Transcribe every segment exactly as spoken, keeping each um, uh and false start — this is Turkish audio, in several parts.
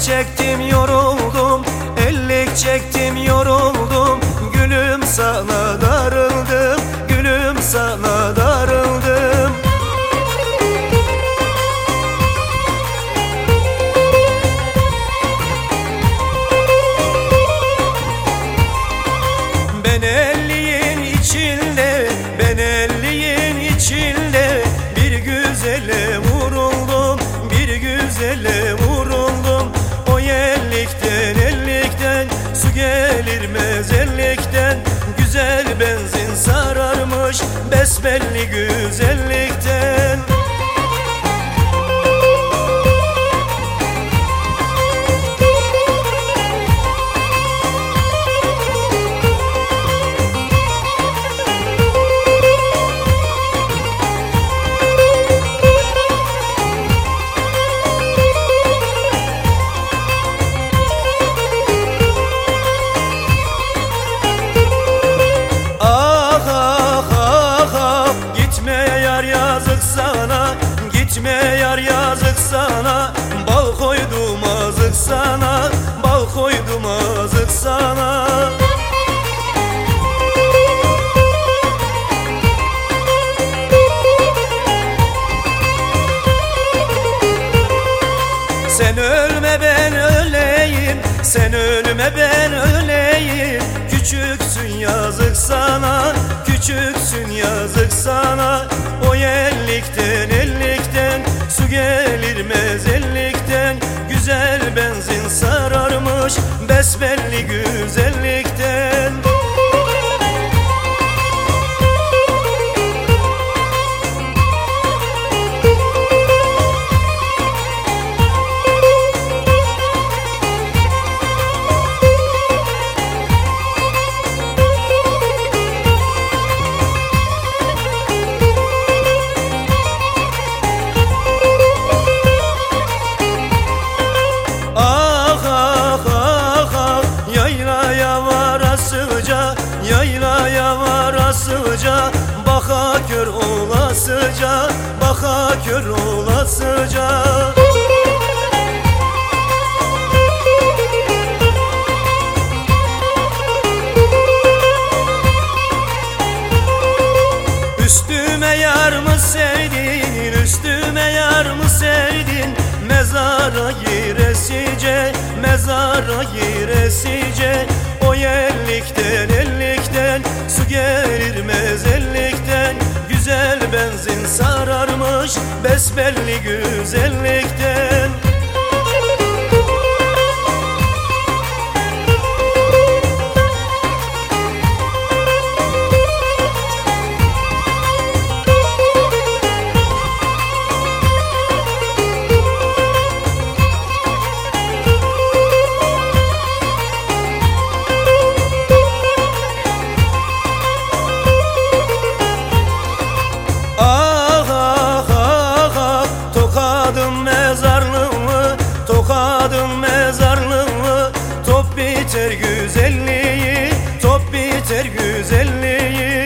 çektim yoruldum, ellik çektim yoruldum. Gülüm sana darıldım, gülüm sana darıldım. Ben elliğin içinde, ben elliğin içinde bir güzele vuruldum, bir güzele vuruldum. O ellikten ellikten su gelir mezellikten, güzel benzin sararmış besbelli güzellikten. Gitme yar yazık sana, bal koydum azık sana, bal koydum azık sana. Sen ölme ben öleyim, sen ölme ben öleyim. Küçüksün yazık sana, küçüksün yazık sana. O ellikten ellikten su gelir mezellikten, güzel benzin sararmış besbelli güzellikten. Yaylaya varasıca, baka kör olasıca, baka kör olasıca. Üstüme yar mı sevdin, üstüme yar mı sevdin? Mezara giresice, mezara giresice. O ellikten ellikten su gelir mezellikten, güzel benzin sararmış besbelli güzellikten. Tokadın mezarlığı, top biter güzelliği, top biter güzelliği.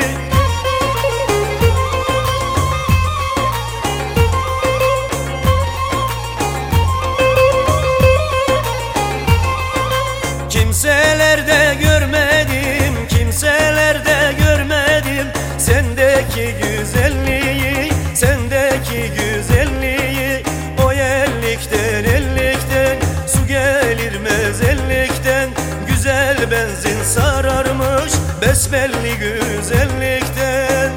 Kimselerde görmedim, kimselerde görmedim sendeki güzelliği, sendeki güzelliği. O ellikten ellikten su gelir mezellikten, güzel benzin sararmış besbelli güzellikten.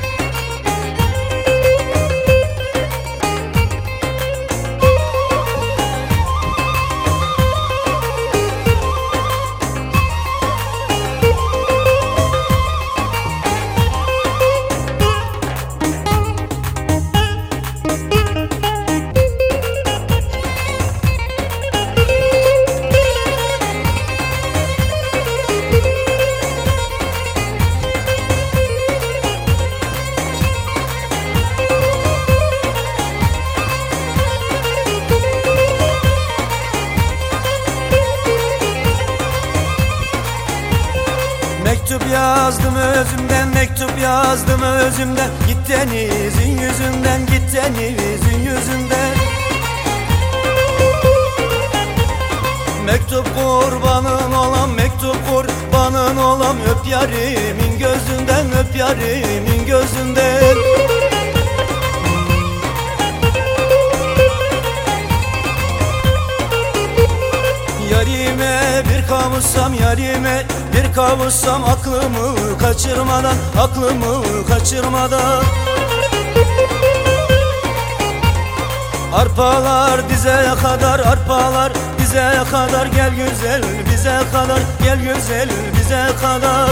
Mektup yazdım özümden, mektup yazdım özümden. Git denizin yüzünden, git denizin yüzünden. Mektup kurbanın olam, mektup kurbanın olam. Öp yarimin gözünden, öp yarimin gözünden. Yarime bir kavuşsam, yarime bir kavuşsam, aklımı kaçırmadan, aklımı kaçırmadan. Arpalar dizeye kadar, arpalar dizeye kadar. Gel güzel bize kadar, gel güzel bize kadar.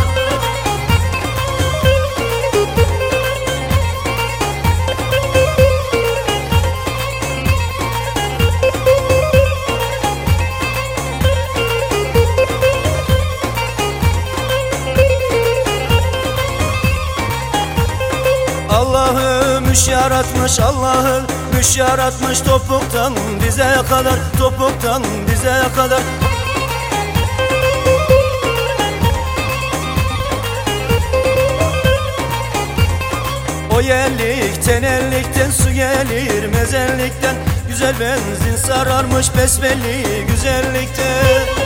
Allah'ı müş yaratmış, Allah'ı müş yaratmış. Topuktan dizeye kadar, topuktan dizeye kadar. O yerlikten, ellikten su gelir mezellikten. Güzel benzin sararmış besbelli güzellikten.